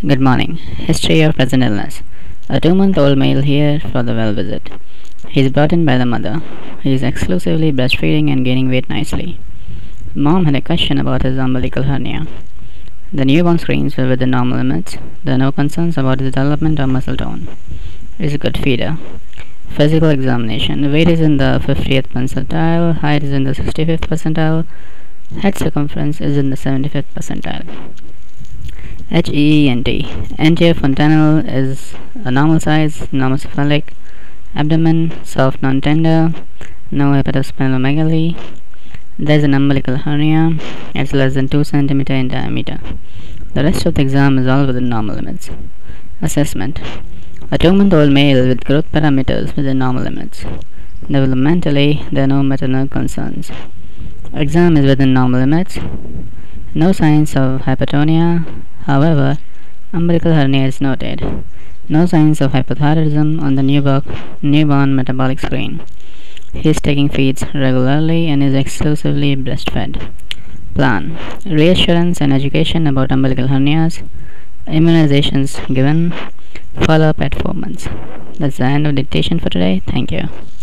Good morning. History of present illness. A 2-month-old male here for the well visit. He is brought in by the mother. He is exclusively breastfeeding and gaining weight nicely. Mom had a question about his umbilical hernia. The newborn screens were within normal limits. There are no concerns about his development or muscle tone. He is a good feeder. Physical examination. Weight is in the 50th percentile. Height is in the 65th percentile. Head circumference is in the 75th percentile. HEENT. Angiofontanel is a normal size, normal cephalic, abdomen, soft, non-tender, no hepatosplenomegaly. There is an umbilical hernia. It's less than 2 cm in diameter. The rest of the exam is all within normal limits. Assessment. A 2-month-old male with growth parameters within normal limits. Developmentally, there are no maternal concerns. Exam is within normal limits. No signs of hypertonia. However, umbilical hernia is noted. No signs of hypothyroidism on the newborn metabolic screen. He is taking feeds regularly and is exclusively breastfed. Plan. Reassurance and education about umbilical hernias. Immunizations given. Follow up at 4 months. That's the end of dictation for today. Thank you.